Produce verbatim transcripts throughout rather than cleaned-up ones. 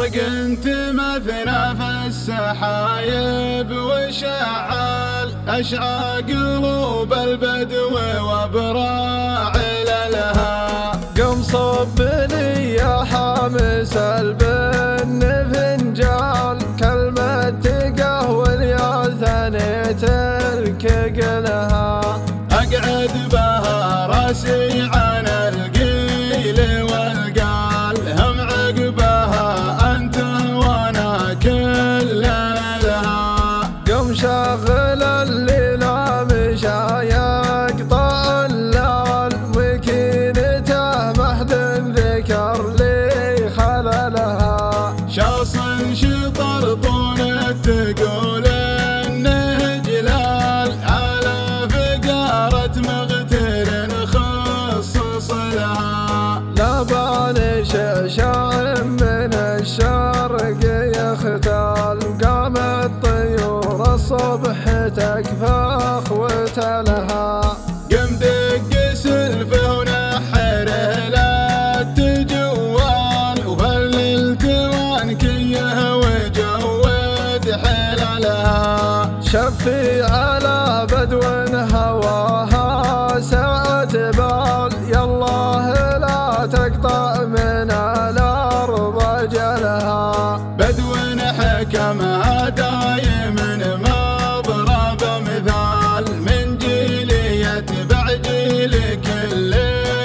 برق تمثنا في السحايب وشعل أشعى قلوب البدو وابراع لها. قم صب لي يا حامس البن فنجال كلمة قهوة يا ثنيت الكقلها. أقعد بها راسي عن القيل والقال هم عقبها أنت وأنا كلنا لها. قم شغل الليل مشى يقطع الليل مكينته محد ذكر لي خللها. شاص شطر طونة تقول انه جلال على فقارة مغتر خصص لها. لبان شعشع من الشرق يختال قامت طيور الصبح تكفخ وتلها. قم دق سلفه ونحره لا تجوال وهلل توانكيه وجود حلالها. شفي على بدو هواها ساعة بال يالله لا تقطع من الأرض أجلها. بدو حكمها دايم مضرب مثال من جيل يتبع جيل كل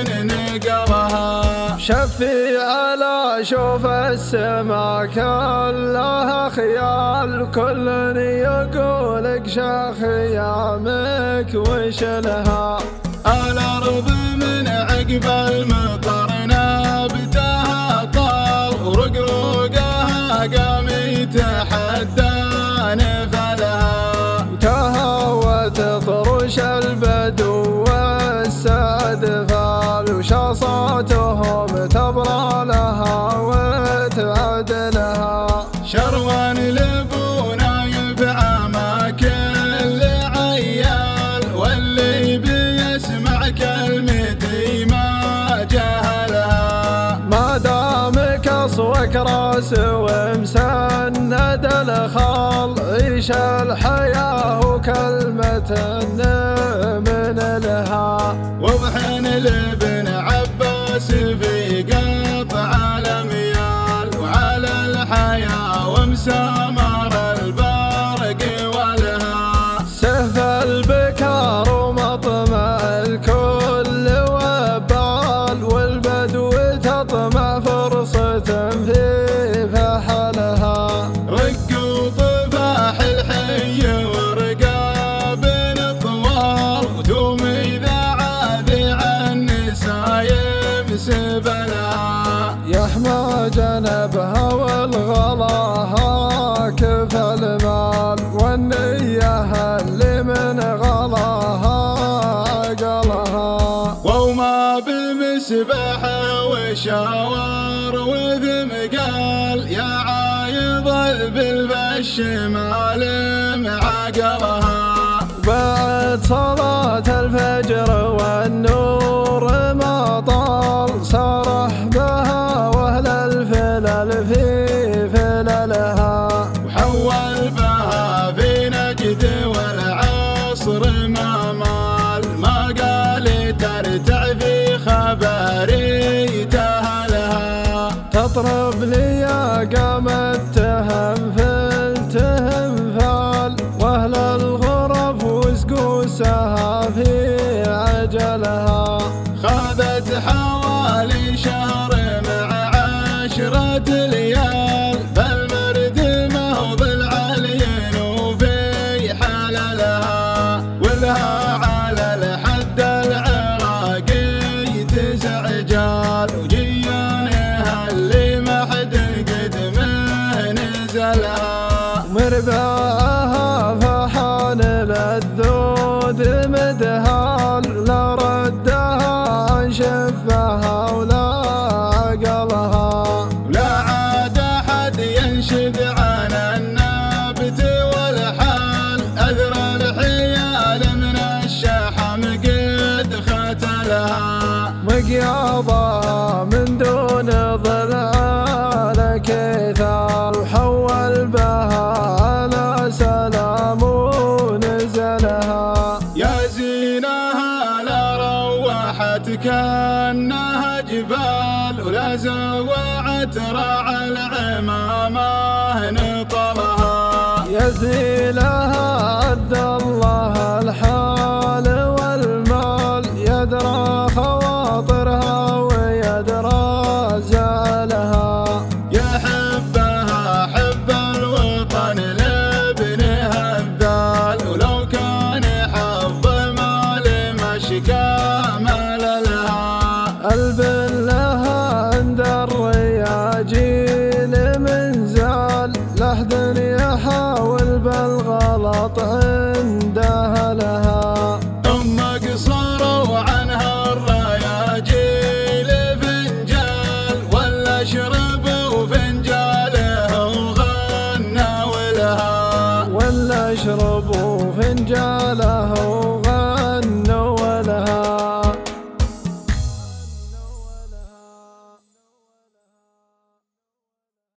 نقرها. شفي على شوف السما كلها خيال كل يقولك شا خيامك وش لها. الأرض من عقب المطر نابتها طال ورقرقها قام يتحدى نفلها. تهوت طرش البدو والسعد فال وشاصاتهم تبرى لها وتعد لها. شروان لبونا ينفع ما كل عيال واللي بيسمع كلمتي ما جهلها. ما دامك اصوك راس ومسند الخال عيش الحياة وكلمة من لها. وضحن لابن عباس في قطع الاميال وعلى الحياة ومسامر البارق ولها. سهف البكار ومطمع الكل وبال والبدو تطمع فرصة في فحلها. رق وطفاح الحي ورقاب طوال وتوم إذا عادي عن سايب سبلها. يحمى جنبها والغلاها كف المال والنية اللي من غلاها عقلها. وما بمسبحه وشاور وذم قال يا عايض بالبش مال معقلها. بعد صلاة الفجر والنور ما طال صرح بها واهل الفلل في فللها. وحول بها في نجد والعصر ما مال ما قال ترتع في خبري تهلها. تطرب لي يا قامت تهم فلتهم فال واهل الغرف وسقوسها في عجلها. خذت حوالي شهر مع عشرة ليال فالمرد مهض العليين وفي حللها. ولها على الحد العراقي تسع جال وجيانها اللي ما حد قدمه نزلها. مرباها فحان للذود مدهال لا ردها عن شفها ولا عقلها. ولا عاد احد ينشد عن النابت والحال اذرى الحيال من الشحم قد ختلها. مقياضها من دون ضلع لك طلعت كأنها جبال ولا زوعت راعى العمامة نطلها. يزيلها عد الله الحال والمال، يدرى خواطرها ويدرى زعلها. يحبها حب الوطن لابنها الذال، ولو كان حظ مال مشكى مال لها. البن لها عند الرياجيل من زال، لحد يحاول بالغلط عنده لها. ثم قصروا عنها الرياجيل فنجال، ولا شربوا فنجاله وغنوا لها. ولا شربوا فنجاله